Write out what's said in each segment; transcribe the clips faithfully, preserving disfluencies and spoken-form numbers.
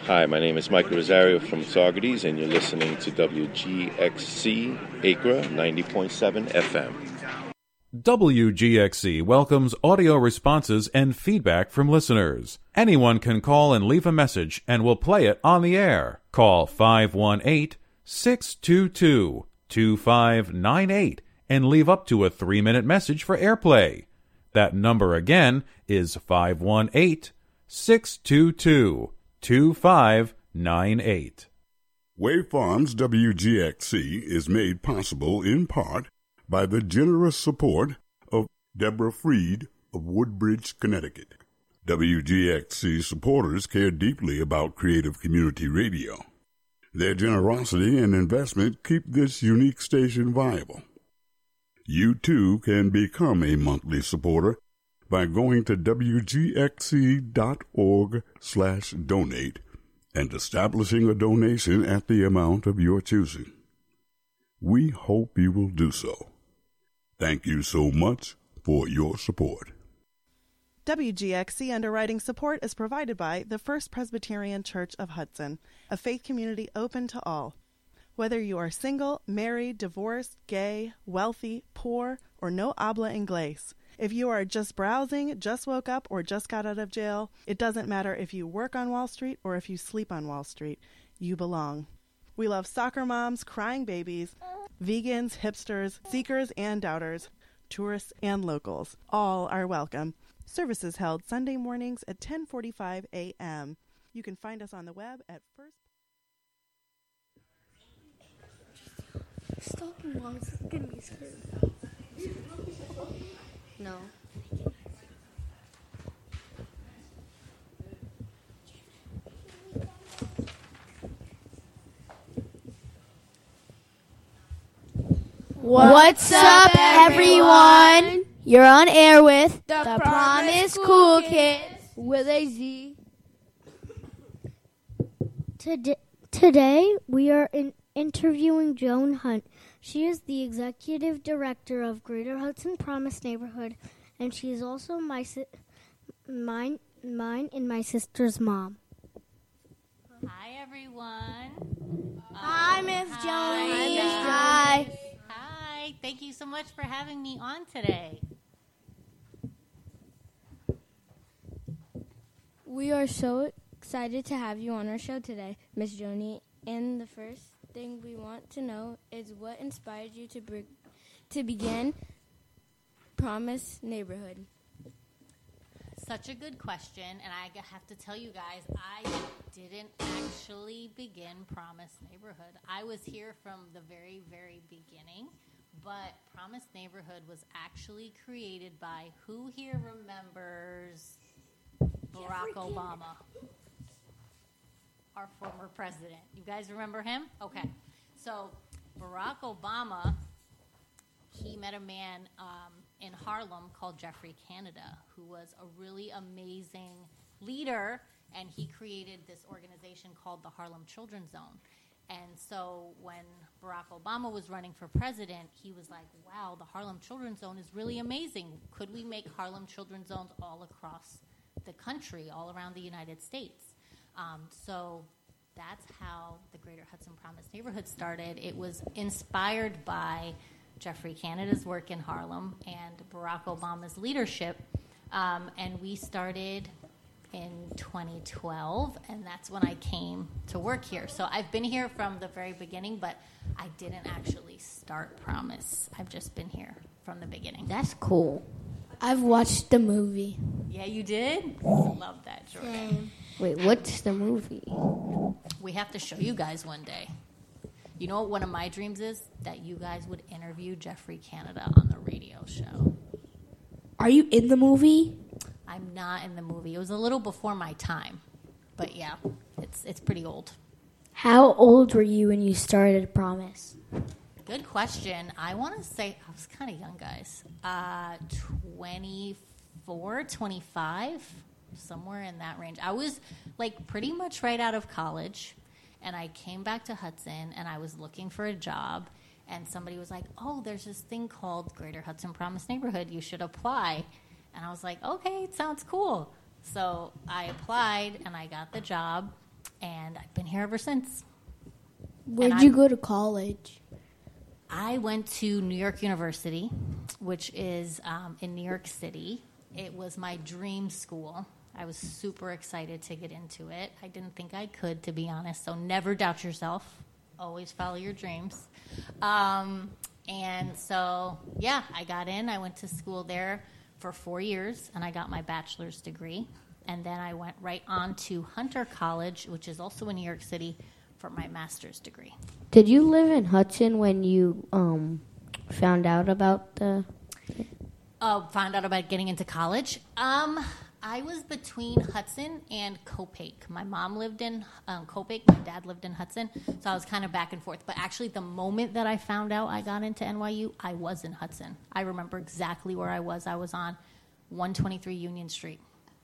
Hi, my name is Michael Rosario from Saugerties, and you're listening to W G X C Acra ninety point seven F M. W G X C welcomes audio responses and feedback from listeners. Anyone can call and leave a message, and we'll play it on the air. Call five one eight, six two two, two five nine eight and leave up to a three-minute message for airplay. That number again is five one eight, six two two, two five nine eight. Wave Farms W G X C is made possible in part by the generous support of Deborah Freed of Woodbridge, Connecticut. W G X C supporters care deeply about creative community radio. Their generosity and investment keep this unique station viable. You too can become a monthly supporter by going to W G X C dot org slash donate and establishing a donation at the amount of your choosing. We hope you will do so. Thank you so much for your support. W G X C underwriting support is provided by the First Presbyterian Church of Hudson, a faith community open to all. Whether you are single, married, divorced, gay, wealthy, poor, or no habla inglés, if you are just browsing, just woke up, or just got out of jail, it doesn't matter if you work on Wall Street or if you sleep on Wall Street, you belong. We love soccer moms, crying babies, vegans, hipsters, seekers and doubters, tourists and locals. All are welcome. Services held Sunday mornings at ten forty-five a.m. You can find us on the web at first. Stalking moms is gonna be scary. No. What's up, everyone? You're on air with the, the Promise Cool Kids with a Z. Today, today we are in interviewing Joan Hunt. She is the executive director of Greater Hudson Promise Neighborhood, and she is also my si- mine, mine and my sister's mom. Hi, everyone. Hi, Miss Um, Joanie. Hi. Hi. Hi. Thank you so much for having me on today. We are so excited to have you on our show today, Miss Joanie. And the first thing we want to know is what inspired you to br- to begin Promise Neighborhood. Such a good question, and I have to tell you guys, I didn't actually begin Promise Neighborhood. I was here from the very, very beginning, but Promise Neighborhood was actually created by, who here remembers Barack Obama? Our former president. You guys remember him? Okay. So Barack Obama, he met a man um, in Harlem called Jeffrey Canada, who was a really amazing leader, and he created this organization called the Harlem Children's Zone. And so when Barack Obama was running for president, he was like, wow, the Harlem Children's Zone is really amazing. Could we make Harlem Children's Zones all across the country, all around the United States? Um, so that's how the Greater Hudson Promise Neighborhood started. It was inspired by Jeffrey Canada's work in Harlem and Barack Obama's leadership. Um, and we started in twenty twelve, and that's when I came to work here. So I've been here from the very beginning, but I didn't actually start Promise. I've just been here from the beginning. That's cool. I've watched the movie. Yeah, you did? Love that, Jordan. Same. Wait, what's the movie? We have to show you guys one day. You know what one of my dreams is? That you guys would interview Jeffrey Canada on the radio show. Are you in the movie? I'm not in the movie. It was a little before my time. But yeah, it's it's pretty old. How old were you when you started Promise? Good question. I want to say I was kind of young, guys. Uh, twenty-four, twenty-five, somewhere in that range. I was like pretty much right out of college, and I came back to Hudson, and I was looking for a job, and somebody was like, oh, there's this thing called Greater Hudson Promise Neighborhood. You should apply. And I was like, okay, it sounds cool. So I applied, and I got the job, and I've been here ever since. Where'd you go to college? I went to New York University, which is um, in New York City. It was my dream school. I was super excited to get into it. I didn't think I could, to be honest, so never doubt yourself. Always follow your dreams. Um, and so, yeah, I got in. I went to school there for four years, and I got my bachelor's degree. And then I went right on to Hunter College, which is also in New York City, for my master's degree. Did you live in Hudson when you um, found out about the... Uh, found out about getting into college? Um, I was between Hudson and Copake. My mom lived in um, Copake. My dad lived in Hudson. So I was kind of back and forth. But actually, the moment that I found out I got into N Y U, I was in Hudson. I remember exactly where I was. I was on one twenty-three Union Street.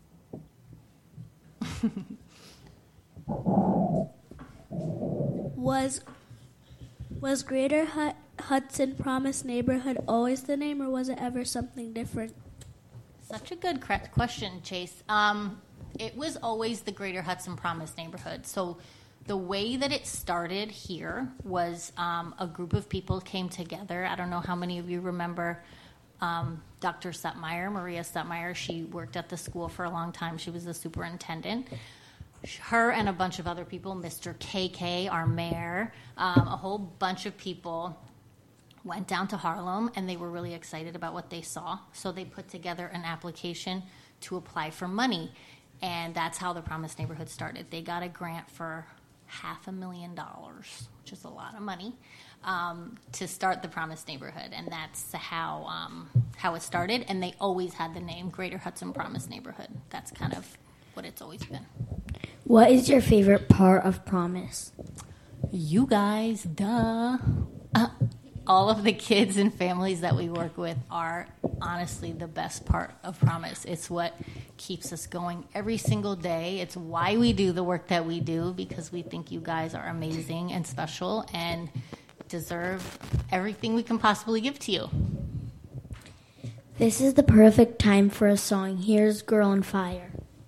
Was was Greater Hud- Hudson Promise Neighborhood always the name, or was it ever something different? Such a good correct question, Chase. Um, it was always the Greater Hudson Promise Neighborhood. So the way that it started here was um, a group of people came together. I don't know how many of you remember um, Doctor Stutmeyer, Maria Stutmeyer. She worked at the school for a long time. She was the superintendent. Her and a bunch of other people, Mister K K, our mayor, um, a whole bunch of people went down to Harlem, and they were really excited about what they saw. So they put together an application to apply for money, and that's how the Promise Neighborhood started. They got a grant for half a million dollars, which is a lot of money, um, to start the Promise Neighborhood, and that's how um, how it started. And they always had the name Greater Hudson Promise Neighborhood. That's kind of what it's always been. What is your favorite part of Promise? You guys, duh. Uh, all of the kids and families that we work with are honestly the best part of Promise. It's what keeps us going every single day. It's why we do the work that we do, because we think you guys are amazing and special and deserve everything we can possibly give to you. This is the perfect time for a song. Here's Girl on Fire.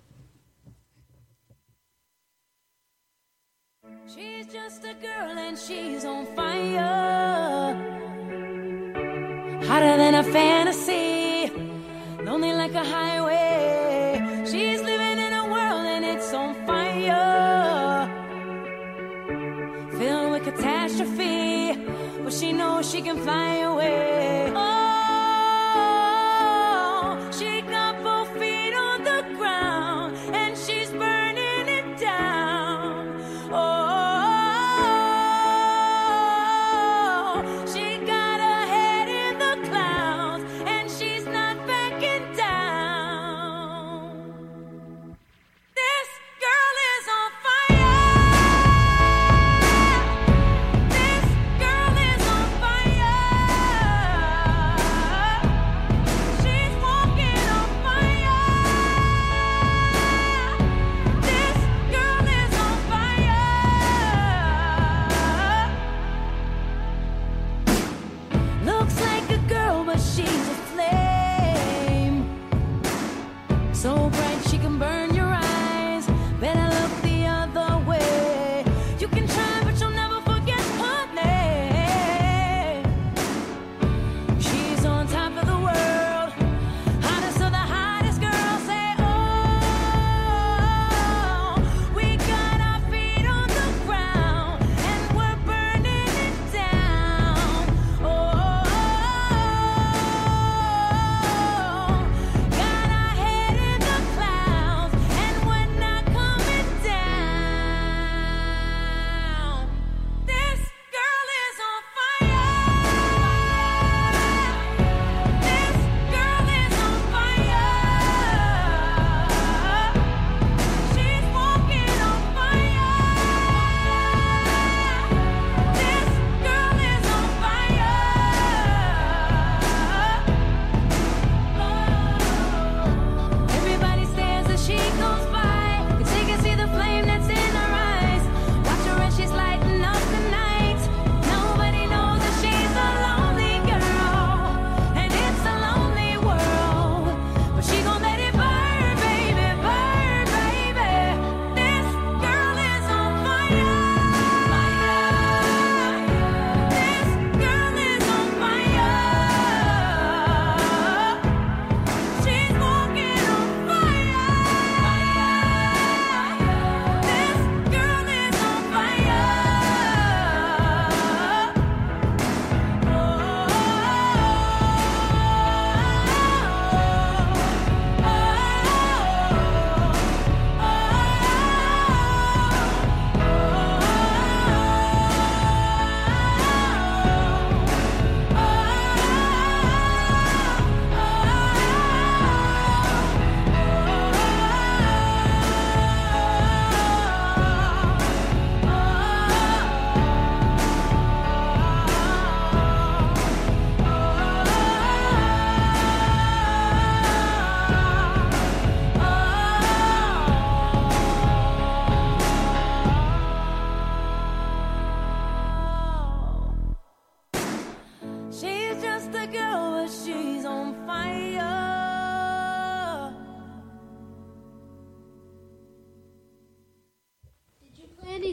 She's just a girl and she's on fire, hotter than a fantasy, lonely like a highway. She's living in a world and it's on fire, filled with catastrophe, but she knows she can fly away. Oh, she got both feet on the ground and she's burning it down. Oh,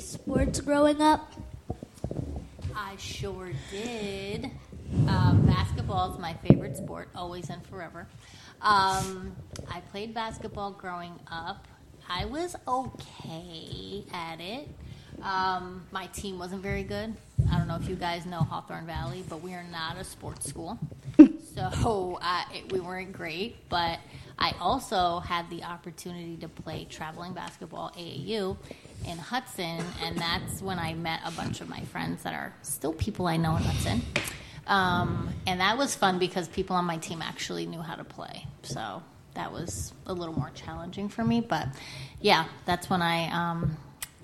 sports growing up? I sure did. Um, basketball is my favorite sport, always and forever. Um, I played basketball growing up. I was okay at it. Um, my team wasn't very good. I don't know if you guys know Hawthorne Valley, but we are not a sports school. So uh, it, we weren't great, but I also had the opportunity to play traveling basketball A A U in Hudson, and that's when I met a bunch of my friends that are still people I know in Hudson. Um, and that was fun because people on my team actually knew how to play. So that was a little more challenging for me. But, yeah, that's when I um,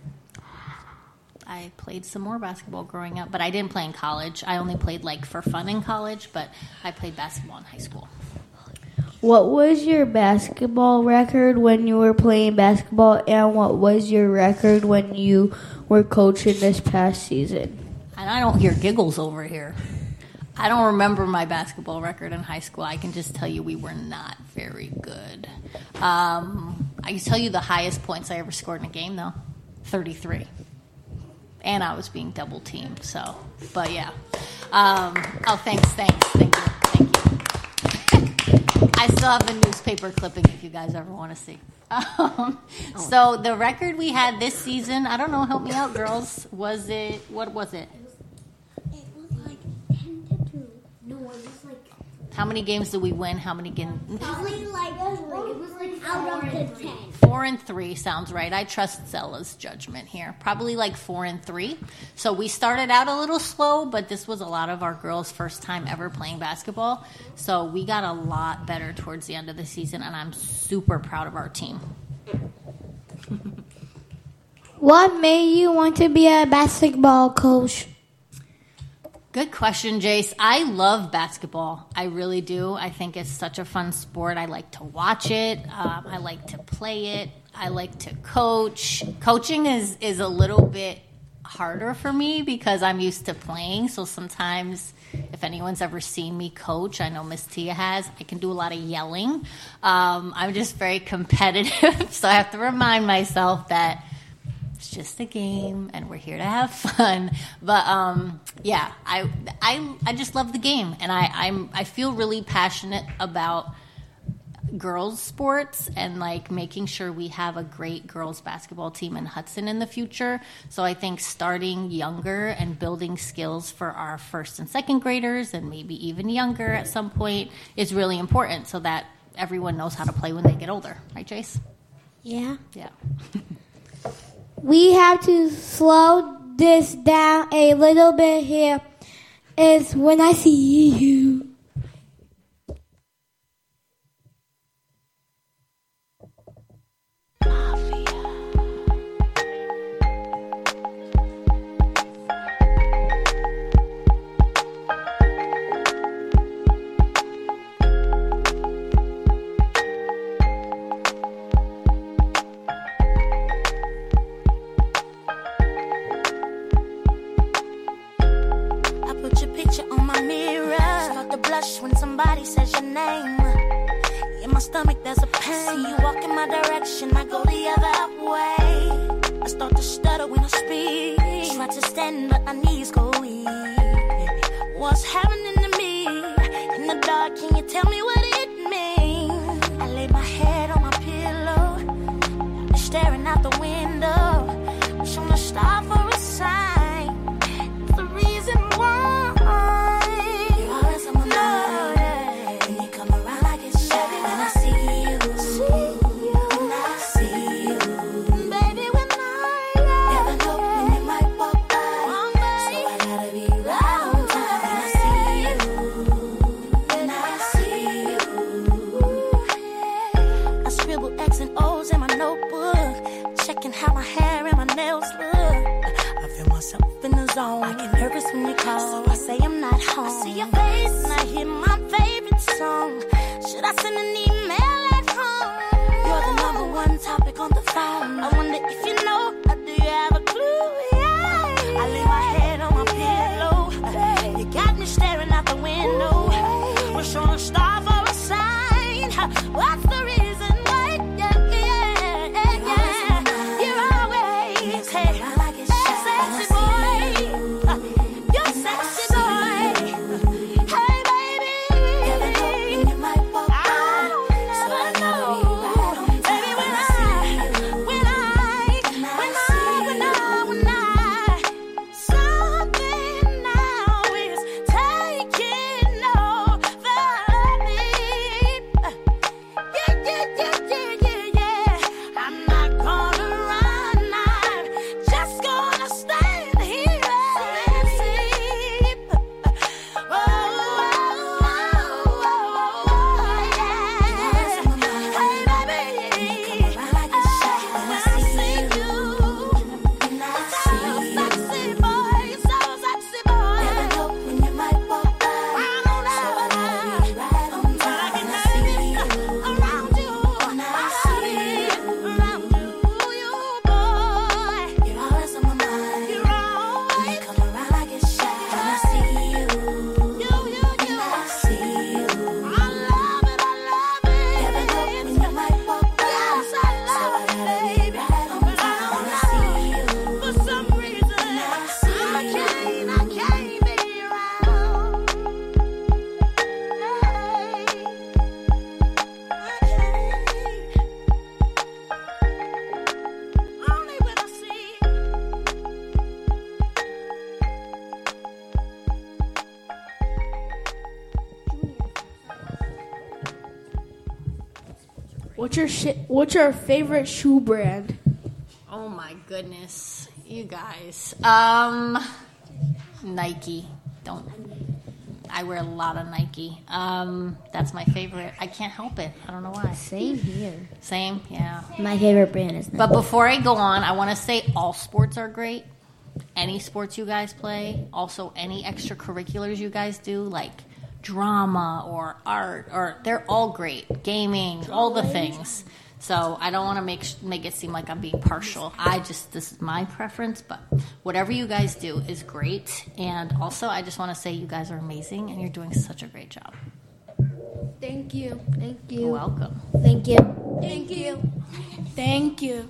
I played some more basketball growing up. But I didn't play in college. I only played, like, for fun in college, but I played basketball in high school. What was your basketball record when you were playing basketball, and what was your record when you were coaching this past season? And I don't hear giggles over here. I don't remember my basketball record in high school. I can just tell you we were not very good. Um, I can tell you the highest points I ever scored in a game, though, thirty-three. And I was being double teamed, so, but yeah. Um, oh, thanks, thanks, thank you, thank you. I still have a newspaper clipping if you guys ever want to see. Um, so the record we had this season, I don't know, help me out, girls. Was it, what was it? It was like ten to two. No, it was like... How many games did we win? How many games? Probably like, it was like out of the ten. Four and three sounds right. I trust Zella's judgment here. Probably like four and three. So we started out a little slow, but this was a lot of our girls' first time ever playing basketball. So we got a lot better towards the end of the season, and I'm super proud of our team. What made you want to be a basketball coach? Good question, Jace. I love basketball. I really do. I think it's such a fun sport. I like to watch it. Um, I like to play it. I like to coach. Coaching is, is a little bit harder for me because I'm used to playing. So sometimes if anyone's ever seen me coach, I know Miss Tia has, I can do a lot of yelling. Um, I'm just very competitive. So I have to remind myself that it's just a game, and we're here to have fun. But um, yeah, I, I I just love the game, and I I'm I feel really passionate about girls sports and like making sure we have a great girls basketball team in Hudson in the future. So I think starting younger and building skills for our first and second graders, and maybe even younger at some point, is really important so that everyone knows how to play when they get older, right, Jace? Yeah. Yeah. We have to slow this down a little bit here. Is when I see you. When somebody says your name, in my stomach there's a pain. See you walk in my direction, I go the other way. I start to stutter when I speak. Try to stand, but my knees go weak. What's happening to me? In the dark, can you tell me what it means? I lay my head on my pillow, staring out the window, wish on a star for a sign. It's the reason why. I get nervous when you call, so I say I'm not home. I see your face and I hear my favorite song. Should I send an email at home? You're the number one topic on the phone. I wonder if you know, or do you have a clue? Yeah. I lay my head on my pillow. You got me staring out the window. Wish on a star for a sign. What's the reason why? Yeah, yeah, yeah, yeah. You're always, hey. What's your sh- What's your favorite shoe brand? Oh my goodness, you guys. Um, Nike. Don't. I wear a lot of Nike. Um, that's my favorite. I can't help it. I don't know why. Same here. Same, yeah. My favorite brand is Nike. But before I go on, I want to say all sports are great. Any sports you guys play. Also, any extracurriculars you guys do, like drama or art, or they're all great. Gaming, all the things. So I don't want to make make it seem like I'm being partial. I just, this is my preference, but whatever you guys do is great. And also, I just want to say you guys are amazing, and you're doing such a great job. Thank you. Thank you. You're welcome. Thank you. Thank you. Thank you.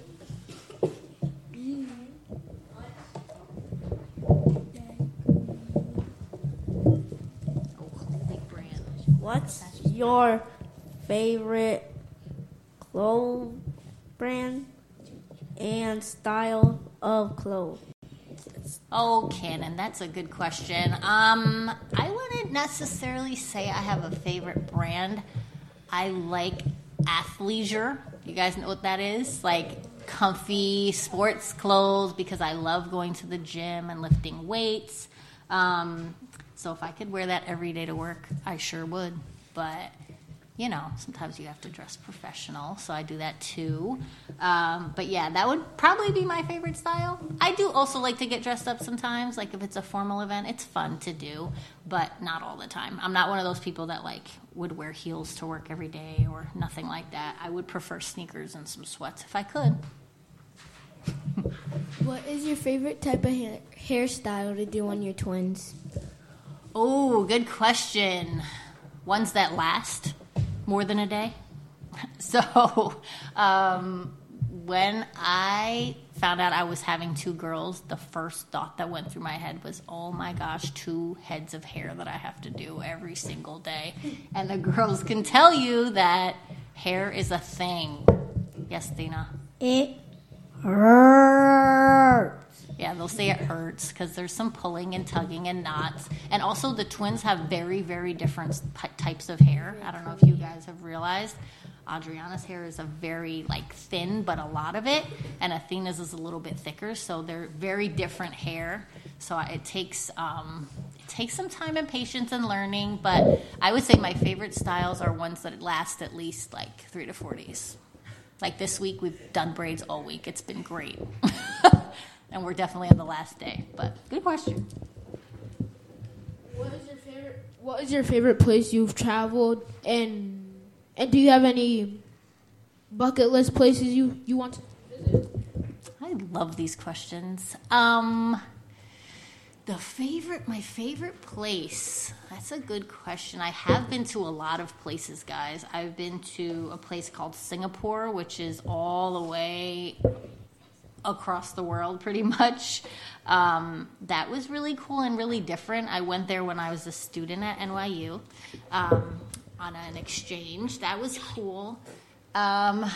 What's your favorite clothes brand and style of clothes? Oh, Cannon, that's a good question. Um, I wouldn't necessarily say I have a favorite brand. I like athleisure. You guys know what that is? Like comfy sports clothes, because I love going to the gym and lifting weights. Um, so if I could wear that every day to work, I sure would. But, you know, sometimes you have to dress professional, so I do that too. Um, but yeah, that would probably be my favorite style. I do also like to get dressed up sometimes. Like if it's a formal event, it's fun to do, but not all the time. I'm not one of those people that like would wear heels to work every day or nothing like that. I would prefer sneakers and some sweats if I could. What is your favorite type of hair- hairstyle to do on your twins? Oh, good question. Ones that last more than a day. So um, when I found out I was having two girls, the first thought that went through my head was, oh my gosh, two heads of hair that I have to do every single day. And the girls can tell you that hair is a thing. Yes, Dina? It hurts. Yeah, they'll say it hurts because there's some pulling and tugging and knots. And also the twins have very, very different p- types of hair. I don't know if you guys have realized. Adriana's hair is a very, like, thin, but a lot of it. And Athena's is a little bit thicker. So they're very different hair. So it takes um, it takes some time and patience and learning. But I would say my favorite styles are ones that last at least, like, three to four days. Like this week, we've done braids all week. It's been great. And we're definitely on the last day. But good question. What is your favorite? What is your favorite place you've traveled, and and do you have any bucket list places you, you want to visit? I love these questions. Um, the favorite, my favorite place. That's a good question. I have been to a lot of places, guys. I've been to a place called Singapore, which is all the way across the world pretty much. Um, that was really cool and really different. I went there when I was a student at N Y U um, on an exchange. That was cool. Um,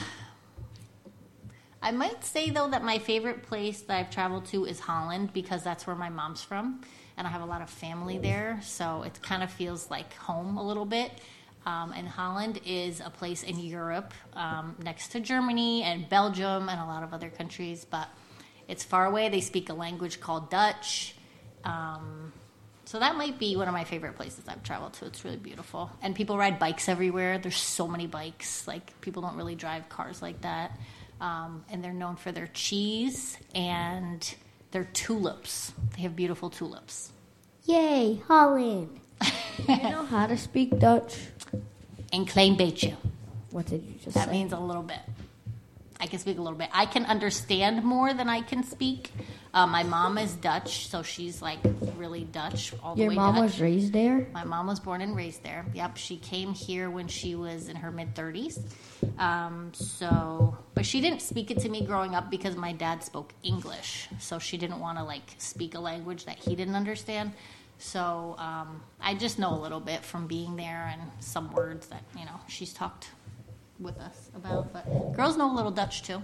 I might say, though, that my favorite place that I've traveled to is Holland, because that's where my mom's from, and I have a lot of family there, so it kind of feels like home a little bit. Um, and Holland is a place in Europe um, next to Germany and Belgium and a lot of other countries, but it's far away. They speak a language called Dutch. Um, so that might be one of my favorite places I've traveled to. It's really beautiful. And people ride bikes everywhere. There's so many bikes. Like, people don't really drive cars like that. Um, and they're known for their cheese and their tulips. They have beautiful tulips. Yay, Holland. Do you know how to speak Dutch? Een klein beetje. What did you just That say? means a little bit. I can speak a little bit. I can understand more than I can speak. Uh, my mom is Dutch, so she's like really Dutch, all the Your way mom Dutch. was raised there? My mom was born and raised there. Yep, she came here when she was in her mid-thirties. Um, so, but she didn't speak it to me growing up because my dad spoke English. So she didn't want to like speak a language that he didn't understand. So um, I just know a little bit from being there and some words that, you know, she's talked with us about. But girls know a little Dutch too.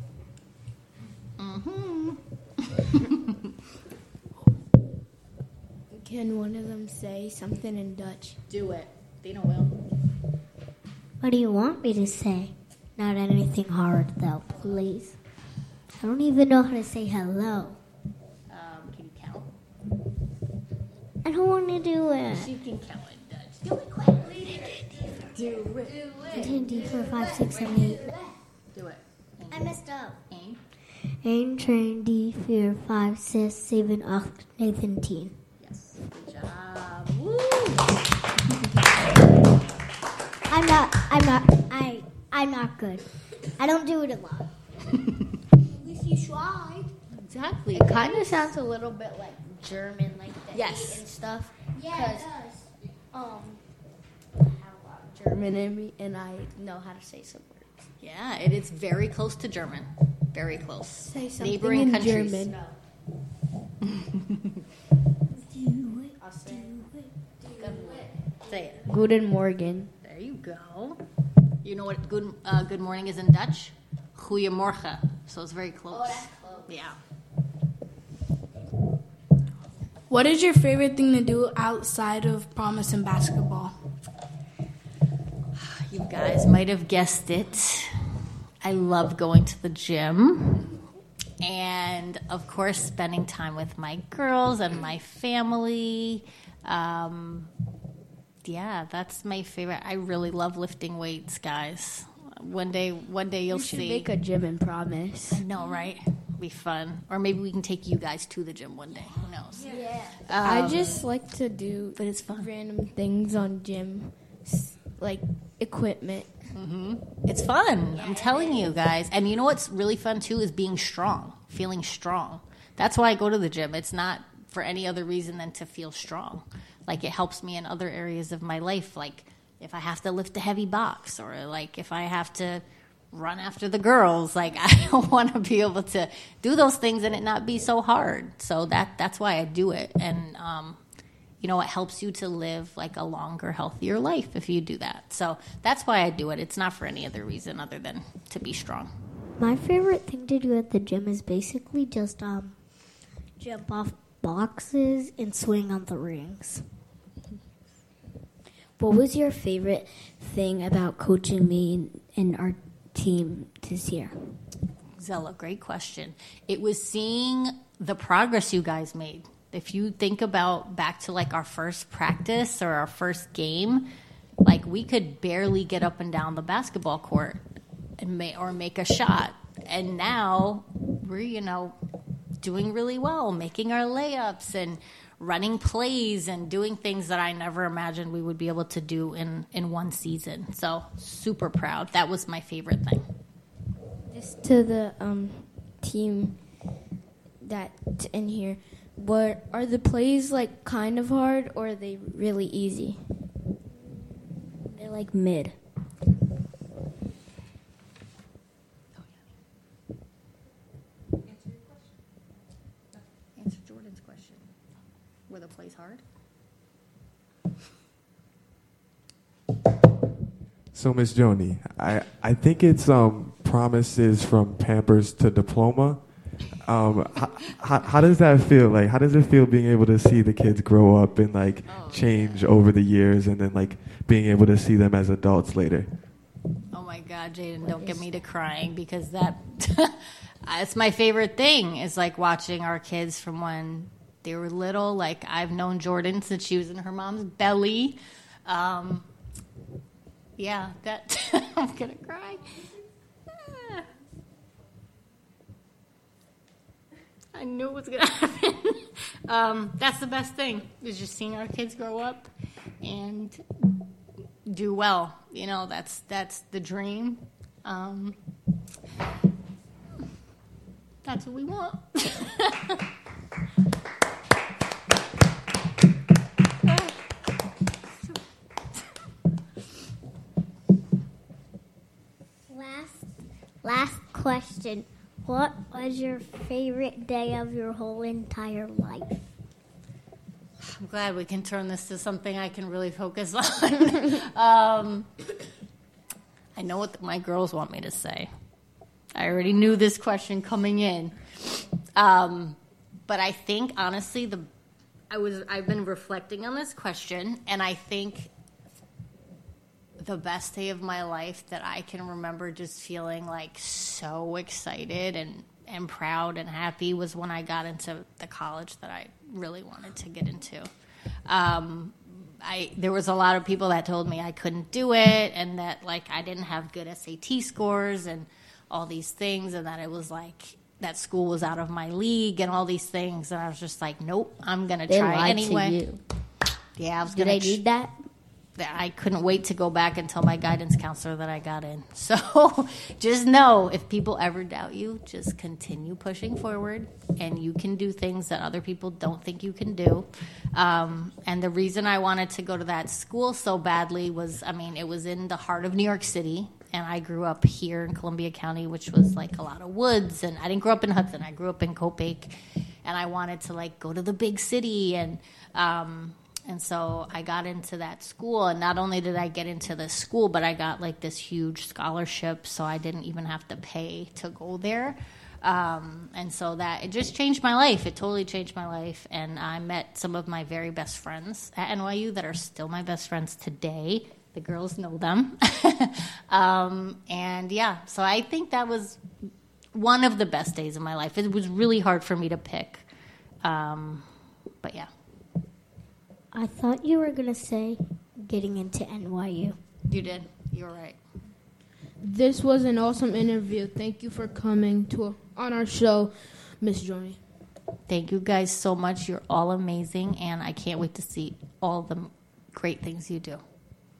Mm-hmm. Can one of them say something in Dutch? Do it. Dina will. What do you want me to say? Not anything hard, though, please. I don't even know how to say hello. Um, can you count? I don't want to do it. You can count it, Dutch. Do it quickly. Do it. Do N D four, five, six, seven, eight. Do it. I messed up. Aim. Aim, train, D, four, five, six, seven, eight, Nathan, teen. Yes. Good job. Woo! I'm not, I'm not, I, I'm not good. I don't do it a lot. At least you tried. Exactly. It kind of sounds a little bit like German, like the Yes. hate and stuff. Yeah, it 'Cause, does. Um, I have a lot of German in me, and I know how to say some words. Yeah, it is very close to German. Very close. Say something Neighboring in countries. German. Do it, I'll say do it, do it. Say it. Guten Morgen. There you go. You know what good uh, good morning is in Dutch? Goeiemorgen. So it's very close. Oh, that's close. Yeah. What is your favorite thing to do outside of Promise and basketball? You guys might have guessed it. I love going to the gym. And, of course, spending time with my girls and my family. Um, yeah, that's my favorite. I really love lifting weights, guys. One day, one day you'll You should see. make a gym and Promise. I know, right? Be fun. Or maybe we can take you guys to the gym one day. Who knows? Yeah. I Um, just like to do but it's fun. random things on gym, s- like equipment. hmm It's fun. I'm telling you guys. And you know what's really fun too is being strong, feeling strong. That's why I go to the gym. It's not for any other reason than to feel strong. Like it helps me in other areas of my life. Like if I have to lift a heavy box or like if I have to run after the girls, like I want to be able to do those things and it not be so hard. So that that's why I do it. And, um, you know, it helps you to live like a longer, healthier life if you do that. So that's why I do it. It's not for any other reason other than to be strong. My favorite thing to do at the gym is basically just um, jump off boxes and swing on the rings. What was your favorite thing about coaching me and our team this year? Zella, great question. It was seeing the progress you guys made. If you think about back to like our first practice or our first game, like we could barely get up and down the basketball court and may, or make a shot. And now we're, you know, doing really well, making our layups and running plays and doing things that I never imagined we would be able to do in, in one season. So super proud. That was my favorite thing. Just to the um, team that's in here, what are the plays like kind of hard or are they really easy? They're like mid. Answer Jordan's question. Were the plays hard? So, Miss Joni, I, I think it's um, promises from Pampers to diploma. Um, how, how, how does that feel? Like, how does it feel being able to see the kids grow up and like Oh, change over the years, and then like being able to see them as adults later? Oh my God, Jaden, don't get me to crying because that it's my favorite thing is like watching our kids from when they were little. Like I've known Jordan since she was in her mom's belly. Um, yeah, that I'm gonna cry. Ah. I knew it was gonna happen. um, that's the best thing is just seeing our kids grow up and do well. You know, that's that's the dream. Um, that's what we want. Last, last question. What was your favorite day of your whole entire life? I'm glad we can turn this to something I can really focus on. um, I know what my girls want me to say. I already knew this question coming in. Um, but I think, honestly, the I was I've been reflecting on this question, and I think the best day of my life that I can remember just feeling like so excited and, and proud and happy was when I got into the college that I really wanted to get into. Um, I there was a lot of people that told me I couldn't do it and that like I didn't have good S A T scores and all these things and that it was like that school was out of my league and all these things and I was just like, nope, I'm gonna They try lied anyway. to you. Yeah, I was Do gonna. they need that? I couldn't wait to go back and tell my guidance counselor that I got in. So just know if people ever doubt you, just continue pushing forward and you can do things that other people don't think you can do. Um, and the reason I wanted to go to that school so badly was, I mean, it was in the heart of New York City. And I grew up here in Columbia County, which was like a lot of woods. And I didn't grow up in Hudson. I grew up in Copiague. And I wanted to like go to the big city and, um, And so I got into that school, and not only did I get into the school, but I got like this huge scholarship, so I didn't even have to pay to go there. Um, and so that, it just changed my life. It totally changed my life, and I met some of my very best friends at N Y U that are still my best friends today. The girls know them. um, and yeah, so I think that was one of the best days of my life. It was really hard for me to pick, um, but yeah. I thought you were going to say getting into N Y U. You did. You're right. This was an awesome interview. Thank you for coming to on our show, Miss Joni. Thank you guys so much. You're all amazing, and I can't wait to see all the great things you do.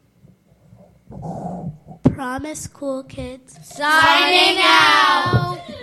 Promise Cool Kids. Signing out.